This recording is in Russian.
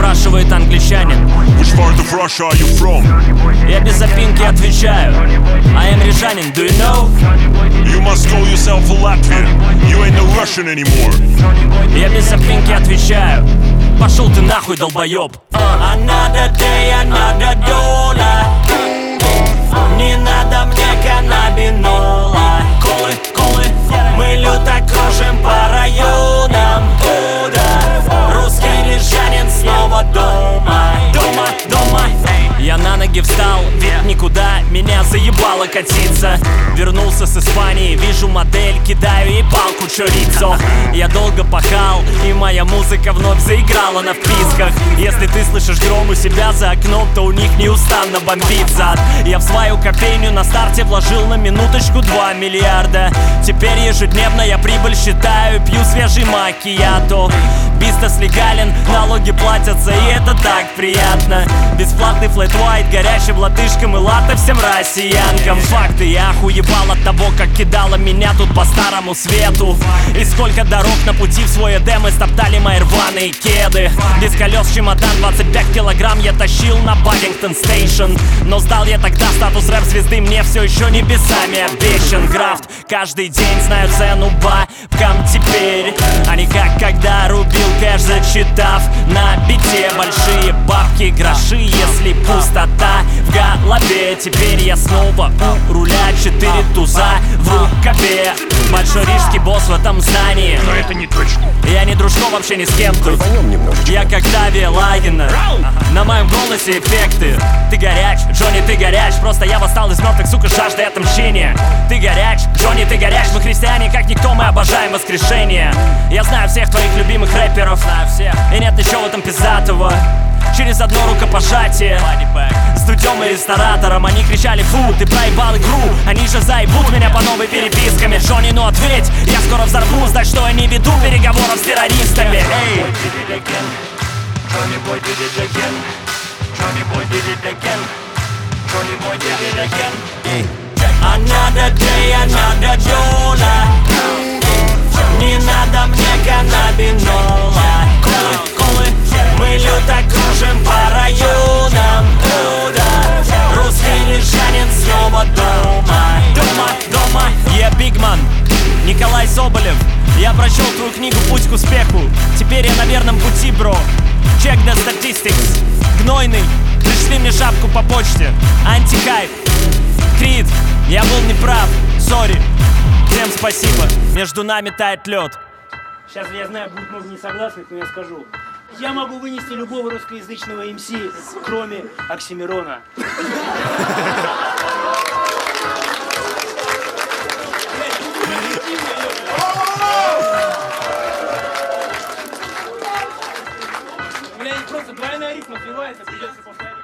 спрашивает англичанин. Which part of Russia are you from? Я без запинки отвечаю: I am рижанин, do you know? You must call yourself a Latvian. You ain't no Russian anymore. Я без запинки отвечаю: пошел ты нахуй, долбоеб. Another day, another dollar. Не надо мне каннабинола. Колы, колы, мы люто кружим по районам. Туда русский рижанин снова дома. Дома, дома. Я на ноги встал, ведь никуда меня заебало катиться. Вернулся с Испании, вижу модель, кидаю ей палку чорицо. Я долго пахал, и моя музыка вновь заиграла на вписках. Если ты слышишь гром у себя за окном, то у них неустанно бомбит зад. Я в свою кофейню на старте вложил на минуточку 2 миллиарда. Теперь ежедневно я прибыль считаю, пью свежий макиято. Бизнес легален, налоги платятся, и это так приятно. Бесплатный флэт white, горячим латышкам и латте всем россиянкам. Факты, я охуевал от того, как кидала меня тут по старому свету. И сколько дорог на пути в свой Эдем истоптали мои рваные кеды. Без колес чемодан 25 килограмм я тащил на Паддингтон Стейшн. Но сдал я тогда статус рэп-звезды, мне все еще небесами обещан. Крафт, каждый день знаю цену бабкам теперь, а не как когда рубил кэш, зачитав на бите большие бабки, гроши, если пустота в голове. Теперь я снова у руля, 4 туза в рукаве. Большой рижский босс в этом здании. Но это не точно. Я не дружко вообще ни с кем тут. Я как Дави Лагина. На моем голосе эффекты. Ты горяч, Джонни, ты горяч. Просто я восстал из мертвых, сука, жажда отмщения. Ты горяч, Джонни, ты горяч. Мы христиане, как никто, мы обожаем воскрешение. Я знаю всех твоих любимых рэперов, и нет ничего в этом пиздатого. Через одно рукопожатие с Дудем и ресторатором они кричали: фу, ты проебал игру. Они же заебут меня по новой переписками. Джонни, ну ответь, я скоро взорву. Знать, что я не веду переговоров с террористами. Эй! Johnny boy did it again. Johnny boy did it again. Johnny boy did it again. Another day, another dollar. Не надо мне каннабинола. Колы, колы, мы люто кружим по районам. Туда русский рижанин снова дома. Дома, дома. Я Бигман, Николай Соболев. Я прочел твою книгу «Путь к успеху». Теперь я на верном пути, бро. Check the statistics. Гнойный, пришли мне шапку по почте. Антикайп. Крид, я был неправ, сори. Всем спасибо, между нами тает лед. Сейчас я знаю, будет много несогласных, но я скажу. Я могу вынести любого русскоязычного МС, кроме Оксимирона. Просто двойная рифма сливается, придется повторить.